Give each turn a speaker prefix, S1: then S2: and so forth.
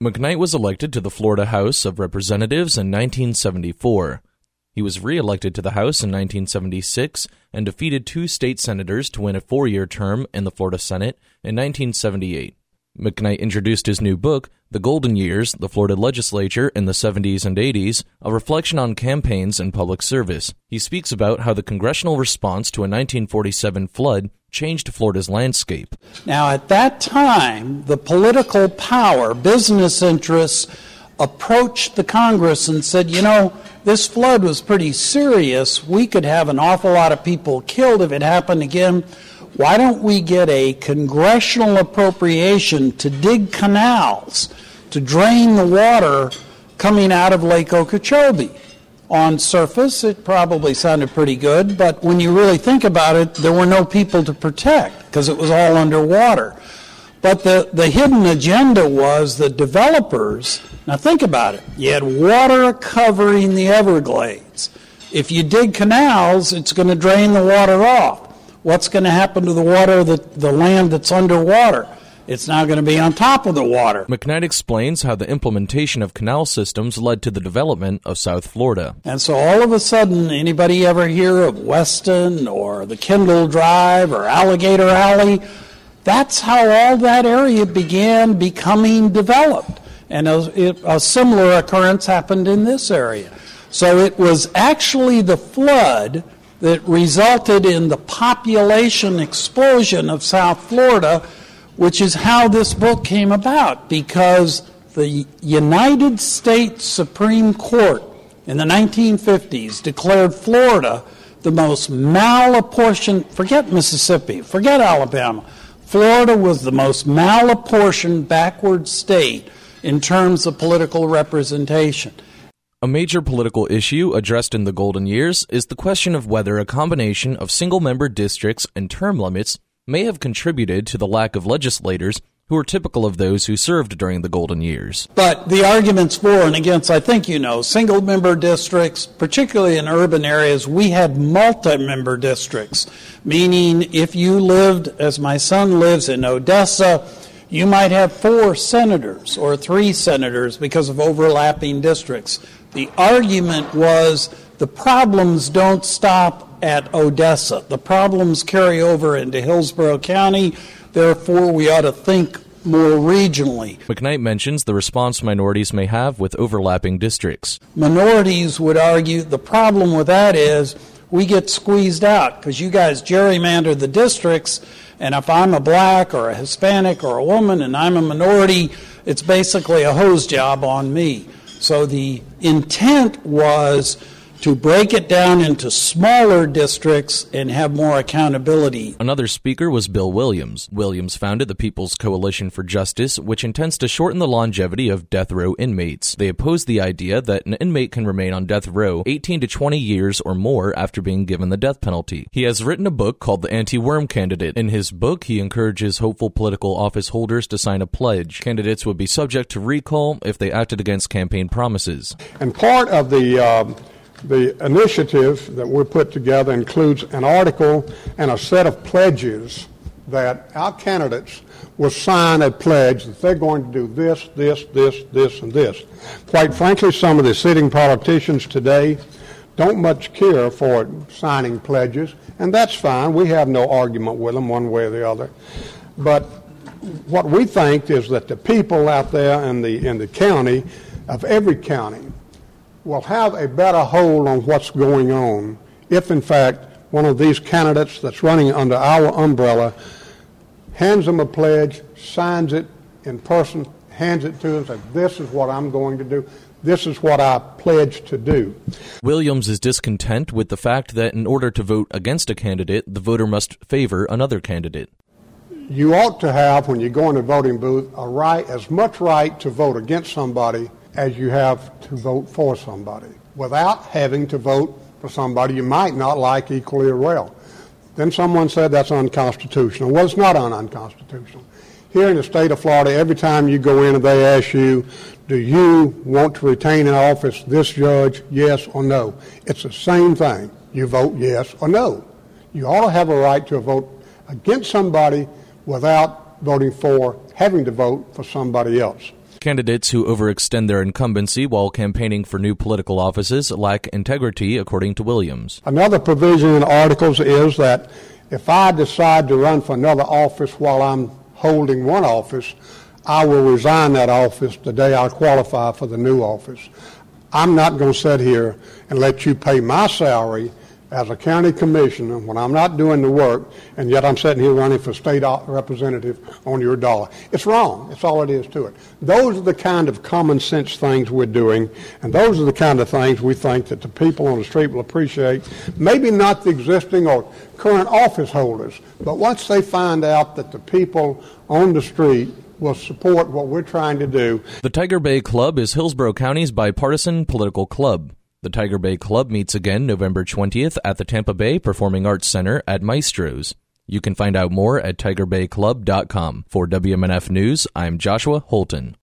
S1: McKnight was elected to the Florida House of Representatives in 1974. He was re-elected to the House in 1976 and defeated 2 state senators to win a 4-year term in the Florida Senate in 1978. McKnight introduced his new book, The Golden Years, the Florida Legislature in the 70s and 80s, a reflection on campaigns and public service. He speaks about how the congressional response to a 1947 flood changed Florida's landscape.
S2: Now, at that time, the political power, business interests, approached the Congress and said, this flood was pretty serious. We could have an awful lot of people killed if it happened again. Why don't we get a congressional appropriation to dig canals to drain the water coming out of Lake Okeechobee? On surface, it probably sounded pretty good, but when you really think about it, there were no people to protect because it was all underwater. But the hidden agenda was the developers. Now think about it. You had water covering the Everglades. If you dig canals, it's going to drain the water off. What's going to happen to the water, the land that's underwater? It's now going to be on top of the water.
S1: McKnight explains how the implementation of canal systems led to the development of South Florida.
S2: And so all of a sudden, anybody ever hear of Weston or the Kendall Drive or Alligator Alley? That's how all that area began becoming developed. And a similar occurrence happened in this area. So it was actually the flood that resulted in the population explosion of South Florida, which is how this book came about, because the United States Supreme Court in the 1950s declared Florida the most malapportioned, forget Mississippi, forget Alabama, Florida was the most malapportioned backward state in terms of political representation.
S1: A major political issue addressed in the Golden Years is the question of whether a combination of single-member districts and term limits may have contributed to the lack of legislators who are typical of those who served during the Golden Years.
S2: But the arguments for and against, I think single-member districts, particularly in urban areas, we had multi-member districts, meaning if you lived, as my son lives in Odessa, you might have 4 senators or 3 senators because of overlapping districts. The argument was the problems don't stop at Odessa. The problems carry over into Hillsborough County. Therefore, we ought to think more regionally.
S1: McKnight mentions the response minorities may have with overlapping districts.
S2: Minorities would argue the problem with that is we get squeezed out because you guys gerrymander the districts, and if I'm a black or a Hispanic or a woman and I'm a minority, it's basically a hose job on me. So the intent was to break it down into smaller districts and have more accountability.
S1: Another speaker was Bill Williams. Williams founded the People's Coalition for Justice, which intends to shorten the longevity of death row inmates. They oppose the idea that an inmate can remain on death row 18 to 20 years or more after being given the death penalty. He has written a book called The Anti-Worm Candidate. In his book, he encourages hopeful political office holders to sign a pledge. Candidates would be subject to recall if they acted against campaign promises.
S3: And part of the initiative that we put together includes an article and a set of pledges that our candidates will sign a pledge that they're going to do this, and this. Quite frankly, some of the sitting politicians today don't much care for signing pledges, and that's fine. We have no argument with them one way or the other. But what we think is that the people out there in the county, of every county, will have a better hold on what's going on if, in fact, one of these candidates that's running under our umbrella hands them a pledge, signs it in person, hands it to them, says, this is what I'm going to do. This is what I pledge to do.
S1: Williams is discontent with the fact that in order to vote against a candidate, the voter must favor another candidate.
S3: You ought to have, when you go in the voting booth, as much right to vote against somebody as you have to vote for somebody, without having to vote for somebody you might not like equally as well. Then someone said that's unconstitutional. Well, it's not unconstitutional. Here in the state of Florida, every time you go in and they ask you, do you want to retain in office this judge, yes or no? It's the same thing. You vote yes or no. You ought to have a right to vote against somebody without voting for, having to vote for somebody else.
S1: Candidates who overextend their incumbency while campaigning for new political offices lack integrity, according to Williams.
S3: Another provision in articles is that if I decide to run for another office while I'm holding one office, I will resign that office the day I qualify for the new office. I'm not going to sit here and let you pay my salary as a county commissioner when I'm not doing the work, and yet I'm sitting here running for state representative on your dollar. It's wrong. That's all it is to it. Those are the kind of common sense things we're doing, and those are the kind of things we think that the people on the street will appreciate. Maybe not the existing or current office holders, but once they find out that the people on the street will support what we're trying to do.
S1: The Tiger Bay Club is Hillsborough County's bipartisan political club. The Tiger Bay Club meets again November 20th at the Tampa Bay Performing Arts Center at Maestro's. You can find out more at tigerbayclub.com. For WMNF News, I'm Joshua Holton.